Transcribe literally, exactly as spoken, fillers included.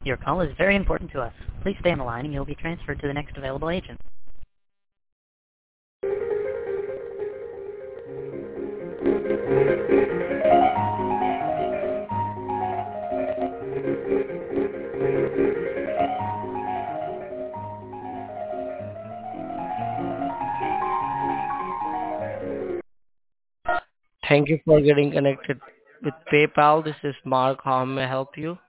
Your call is very important to us. Please stay on the line and you'll be transferred to the next available agent. Thank you for getting connected with PayPal. This is Mark. How may I help you?